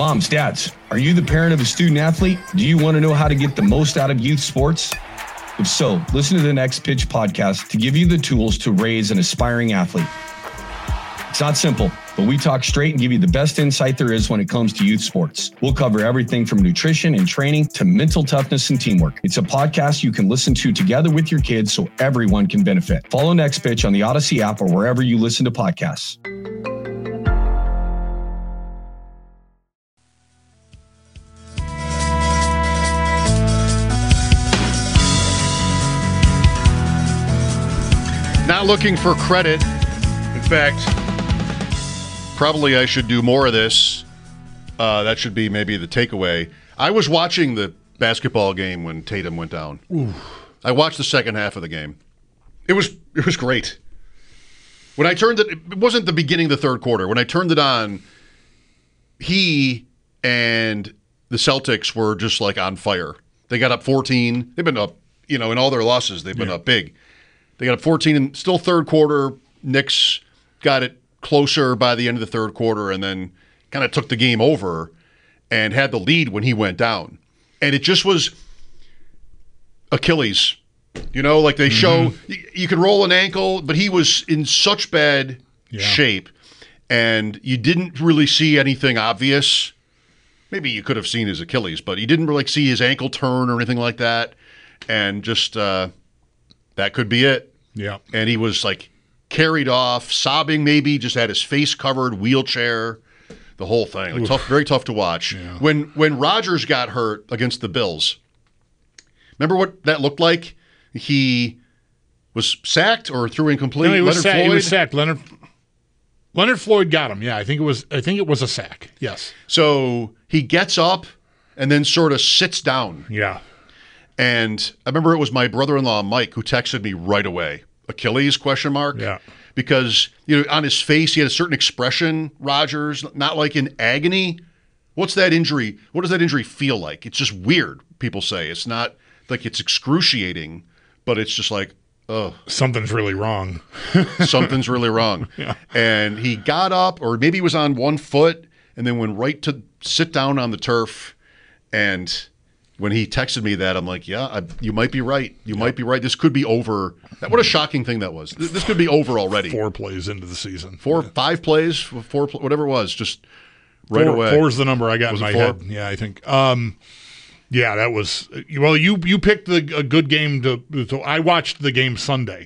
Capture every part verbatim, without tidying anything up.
Moms, dads, are you the parent of a student athlete? Do you want to know how to get the most out of youth sports? If so, listen to the Next Pitch podcast to give you the tools to raise an aspiring athlete. It's not simple, but we talk straight and give you the best insight there is when it comes to youth sports. We'll cover everything from nutrition and training to mental toughness and teamwork. It's a podcast you can listen to together with your kids so everyone can benefit. Follow Next Pitch on the Odyssey app or wherever you listen to podcasts. Not looking for credit. In fact, probably I should do more of this. Uh, that should be maybe the takeaway. I was watching the basketball game when Tatum went down. Ooh. I watched the second half of the game. It was it was great. When I turned it, it wasn't the beginning of the third quarter. When I turned it on, he and the Celtics were just like on fire. They got up fourteen. They've been up, you know, in all their losses, they've been yeah. up big. They got up fourteen and still third quarter. Knicks got it closer by the end of the third quarter and then kind of took the game over and had the lead when he went down. And it just was Achilles. You know, like they mm-hmm. show, you, you can roll an ankle, but he was in such bad yeah. shape and you didn't really see anything obvious. Maybe you could have seen his Achilles, but you didn't really see his ankle turn or anything like that. And just uh, that could be it. Yeah. And he was like carried off, sobbing maybe, just had his face covered, wheelchair, the whole thing. Like tough, very tough to watch. Yeah. When when Rodgers got hurt against the Bills, remember what that looked like? He was sacked or threw incomplete. No, he was Leonard sacked. Floyd? He was sacked. Leonard Leonard Floyd got him. Yeah, I think it was I think it was a sack. Yes. So he gets up and then sort of sits down. Yeah. And I remember it was my brother-in-law, Mike, who texted me right away. Achilles, question mark? Yeah. Because, you know, on his face, he had a certain expression, Rodgers, not like in agony. What's that injury? What does that injury feel like? It's just weird, people say. It's not like it's excruciating, but it's just like, oh. Something's really wrong. Something's really wrong. Yeah. And he got up, or maybe he was on one foot, and then went right to sit down on the turf, and when he texted me that, I'm like, yeah, I, you might be right. You yep. might be right. This could be over. What a shocking thing that was. This could be over already. Four plays into the season. Four, yeah. five plays, four, whatever it was, just right four, away. Four's the number I got was in my four? head. Yeah, I think. Um, yeah, that was – well, you you picked the, a good game to – so I watched the game Sunday.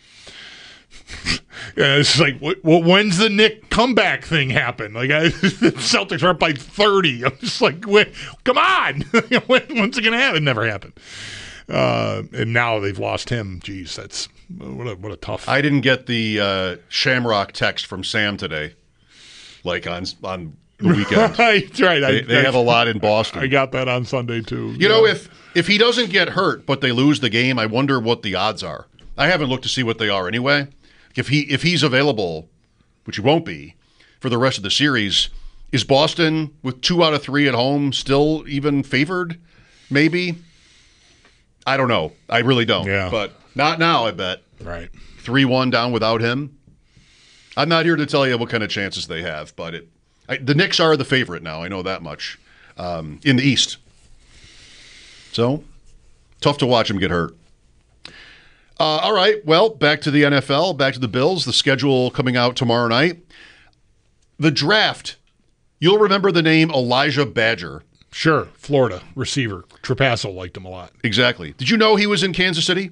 Yeah, it's like, what, what, when's the Nick comeback thing happen? Like, I, the Celtics are up by thirty. I'm just like, wait, come on. When's it going to happen? It never happened. Uh, and now they've lost him. Jeez, that's what a, what a tough. I didn't get the uh, Shamrock text from Sam today, like on on the weekend. Right, right. They, I, they I, have a lot in Boston. I got that on Sunday, too. You yeah. know, if if he doesn't get hurt but they lose the game, I wonder what the odds are. I haven't looked to see what they are anyway. If he if he's available, which he won't be, for the rest of the series, is Boston with two out of three at home still even favored? Maybe. I don't know. I really don't. Yeah. But not now, I bet. Right. three one down without him. I'm not here to tell you what kind of chances they have, but it, I, the Knicks are the favorite now. I know that much um, in the East. So, tough to watch him get hurt. Uh, all right, well, back to the N F L, back to the Bills. The schedule coming out tomorrow night. The draft. You'll remember the name Elijah Badger. Sure, Florida receiver. Trapasso liked him a lot. Exactly. Did you know he was in Kansas City?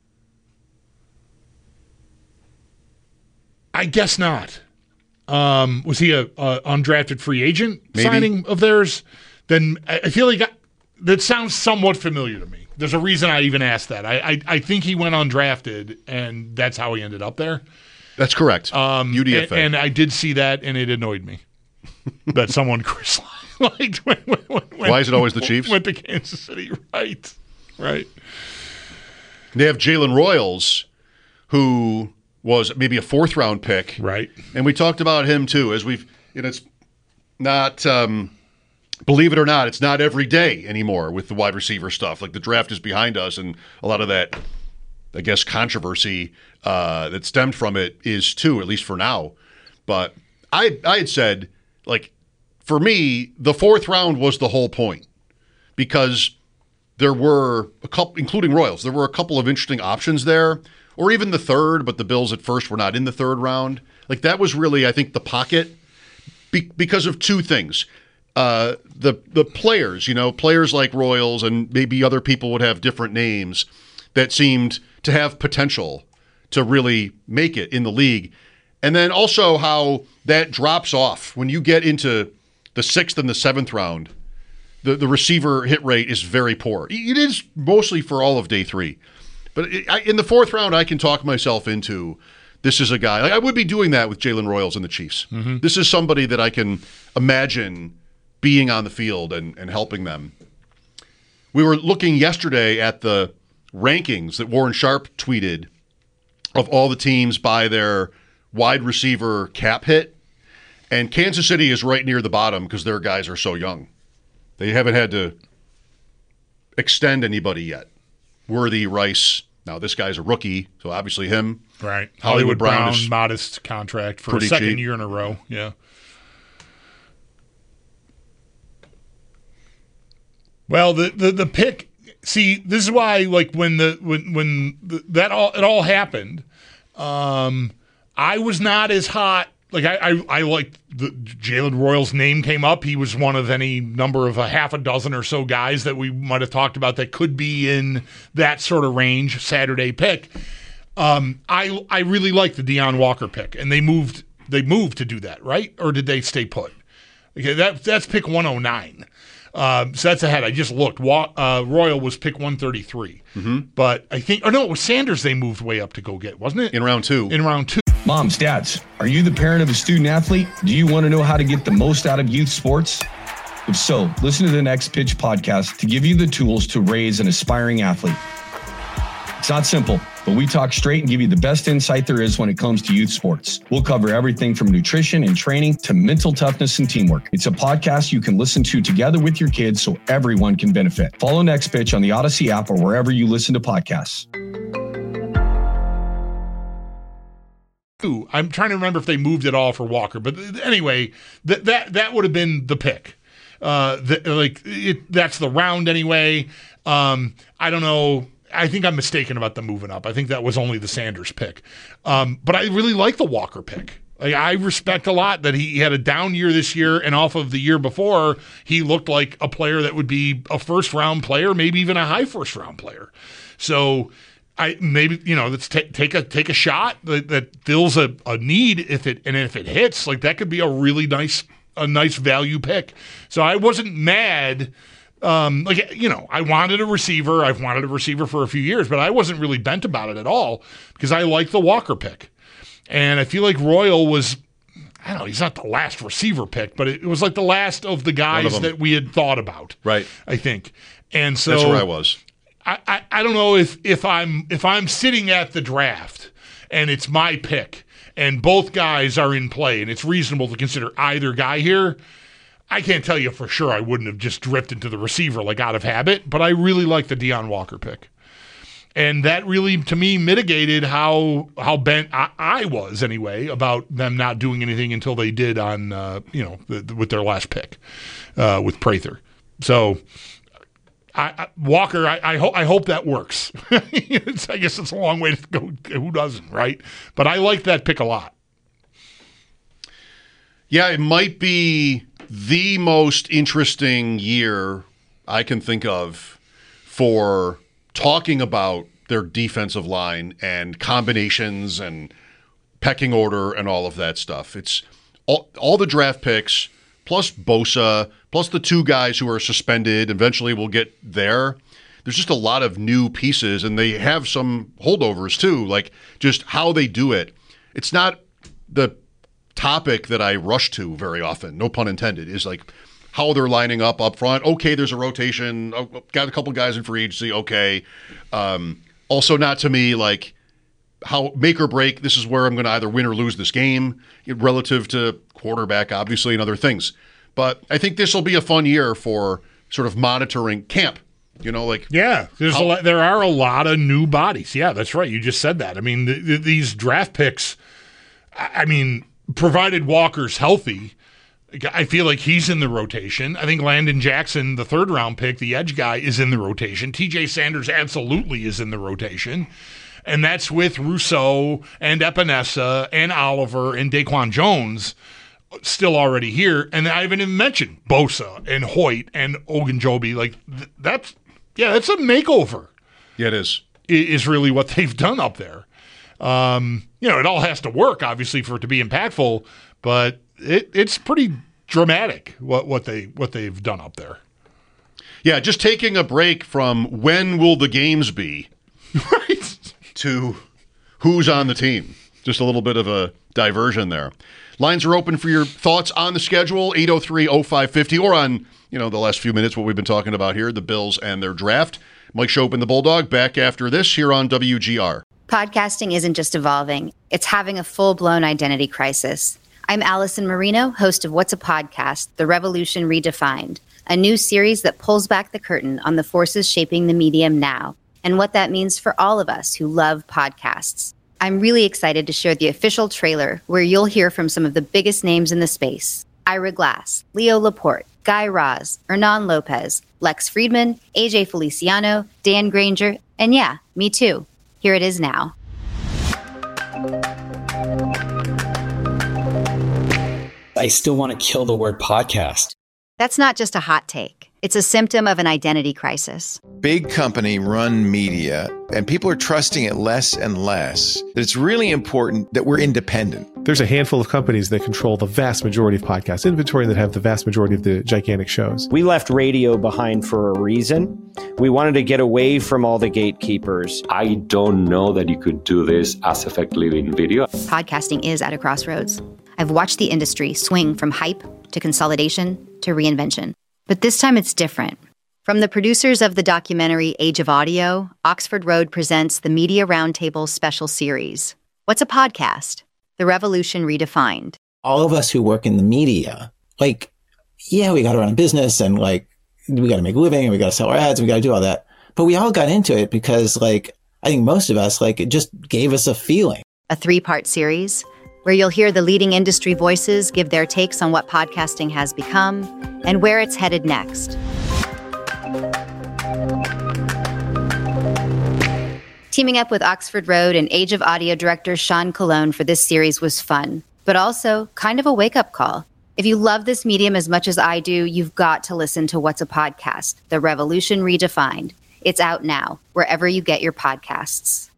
I guess not. Um, was he a, a undrafted free agent Maybe. signing of theirs? Then I feel like I, that sounds somewhat familiar to me. There's a reason I even asked that. I, I I think he went undrafted, and that's how he ended up there. That's correct. Um, U D F A. And, and I did see that, and it annoyed me that someone Chris liked when, when, when, Why is it always the Chiefs? Went to Kansas City, right? Right. They have Jalen Royals, who was maybe a fourth round pick, right? And we talked about him too, as we've. You know, it's not. Um, Believe it or not, it's not every day anymore with the wide receiver stuff. Like the draft is behind us, and a lot of that, I guess, controversy uh, that stemmed from it is too, at least for now. But I, I had said, like, for me, the fourth round was the whole point because there were a couple, including Royals, there were a couple of interesting options there, or even the third, but the Bills at first were not in the third round. Like that was really, I think, the pocket be- because of two things. Uh, the the players, you know, players like Royals and maybe other people would have different names that seemed to have potential to really make it in the league. And then also how that drops off when you get into the sixth and the seventh round. The, the receiver hit rate is very poor. It is mostly for all of day three. But it, I, in the fourth round, I can talk myself into this is a guy. Like I would be doing that with Jalen Royals and the Chiefs. Mm-hmm. This is somebody that I can imagine being on the field and, and helping them. We were looking yesterday at the rankings that Warren Sharp tweeted of all the teams by their wide receiver cap hit. And Kansas City is right near the bottom because their guys are so young. They haven't had to extend anybody yet. Worthy, Rice. Now, this guy's a rookie, so obviously him. Right. Hollywood, Hollywood Brown, Brown is modest contract for a second cheap. year in a row. Yeah. Well, the, the, the pick, see, this is why, like, when the when when the, that all it all happened, um, I was not as hot. Like, I I, I liked the Jalen Royals' name came up. He was one of any number of a half a dozen or so guys that we might have talked about that could be in that sort of range Saturday pick. Um, I I really like the Deion Walker pick, and they moved they moved to do that, right? Or did they stay put? Okay, that that's pick one oh nine. Uh, so that's ahead. I just looked. Wa- uh, Royal was pick one thirty-three. Mm-hmm. But I think, or no, it was Sanders they moved way up to go get, wasn't it? In round two. In round two. Moms, dads, are you the parent of a student athlete? Do you want to know how to get the most out of youth sports? If so, listen to the Next Pitch podcast to give you the tools to raise an aspiring athlete. It's not simple, but we talk straight and give you the best insight there is when it comes to youth sports. We'll cover everything from nutrition and training to mental toughness and teamwork. It's a podcast you can listen to together with your kids so everyone can benefit. Follow Next Pitch on the Odyssey app or wherever you listen to podcasts. I'm trying to remember if they moved it all for Walker, but anyway, that that that would have been the pick. Uh, the, like it, that's the round anyway. Um, I don't know. I think I'm mistaken about the moving up. I think that was only the Sanders pick. Um, but I really like the Walker pick. Like, I respect a lot that he had a down year this year, and off of the year before, he looked like a player that would be a first round player, maybe even a high first round player. So. I maybe you know let's t- take a take a shot that, that fills a, a need if it and if it hits, like that could be a really nice a nice value pick. So I wasn't mad. Um, like you know, I wanted a receiver. I've wanted a receiver for a few years, but I wasn't really bent about it at all because I like the Walker pick, and I feel like Royal was. I don't know. He's not the last receiver pick, but it, it was like the last of the guys of that we had thought about. Right. I think, and so that's where I was. I, I, I don't know if, if I'm if I'm sitting at the draft and it's my pick and both guys are in play and it's reasonable to consider either guy here, I can't tell you for sure I wouldn't have just drifted to the receiver like out of habit, but I really like the Deion Walker pick. And that really, to me, mitigated how how bent I, I was anyway about them not doing anything until they did on uh, you know the, the, with their last pick uh, with Prather. So. I, I, Walker, I, I, ho- I hope that works. it's, I guess it's a long way to go. Who doesn't, right? But I like that pick a lot. Yeah, it might be the most interesting year I can think of for talking about their defensive line and combinations and pecking order and all of that stuff. It's all, all the draft picks, plus Bosa, plus the two guys who are suspended. Eventually we'll get there. There's just a lot of new pieces, and they have some holdovers too, like just how they do it. It's not the topic that I rush to very often, no pun intended, is like how they're lining up up front. Okay, there's a rotation. Oh, got a couple guys in free agency. Okay. Um, also not to me like how make or break, this is where I'm going to either win or lose this game relative to quarterback, obviously, and other things. But I think this will be a fun year for sort of monitoring camp. You know, like yeah, there's how, a lot, there are a lot of new bodies. Yeah, that's right. You just said that. I mean, the, the, these draft picks. I mean, provided Walker's healthy, I feel like he's in the rotation. I think Landon Jackson, the third round pick, the edge guy, is in the rotation. T J Sanders absolutely is in the rotation. And that's with Rousseau and Epinesa and Oliver and Daquan Jones still already here. And I haven't even mentioned Bosa and Hoyt and Ogunjobi. Like, th- that's, yeah, that's a makeover. Yeah, it is. Is really what they've done up there. Um, you know, it all has to work, obviously, for it to be impactful, but it, it's pretty dramatic what, what they what they've done up there. Yeah, just taking a break from when will the games be, right, to who's on the team. Just a little bit of a diversion there. Lines are open for your thoughts on the schedule, eight oh three oh five five oh, or on, you know, the last few minutes, what we've been talking about here, the Bills and their draft. Mike Schopp and the Bulldog back after this here on W G R. Podcasting isn't just evolving, it's having a full-blown identity crisis. I'm Allison Marino, host of What's a Podcast? The Revolution Redefined, a new series that pulls back the curtain on the forces shaping the medium now and what that means for all of us who love podcasts. I'm really excited to share the official trailer where you'll hear from some of the biggest names in the space. Ira Glass, Leo Laporte, Guy Raz, Hernan Lopez, Lex Friedman, A J Feliciano, Dan Granger, and yeah, me too. Here it is now. I still want to kill the word podcast. That's not just a hot take. It's a symptom of an identity crisis. Big company run media, and people are trusting it less and less. It's really important that we're independent. There's a handful of companies that control the vast majority of podcast inventory and that have the vast majority of the gigantic shows. We left radio behind for a reason. We wanted to get away from all the gatekeepers. I don't know that you could do this as effectively in video. Podcasting is at a crossroads. I've watched the industry swing from hype to consolidation to reinvention. But this time it's different. From the producers of the documentary Age of Audio, Oxford Road presents the Media Roundtable special series. What's a podcast? The Revolution Redefined. All of us who work in the media, like, yeah, we got to run a business and like, we got to make a living and we got to sell our ads and we got to do all that. But we all got into it because like, I think most of us, like, it just gave us a feeling. A three-part series where you'll hear the leading industry voices give their takes on what podcasting has become and where it's headed next. Teaming up with Oxford Road and Age of Audio director Sean Colon for this series was fun, but also kind of a wake-up call. If you love this medium as much as I do, you've got to listen to What's a Podcast? The Revolution Redefined. It's out now, wherever you get your podcasts.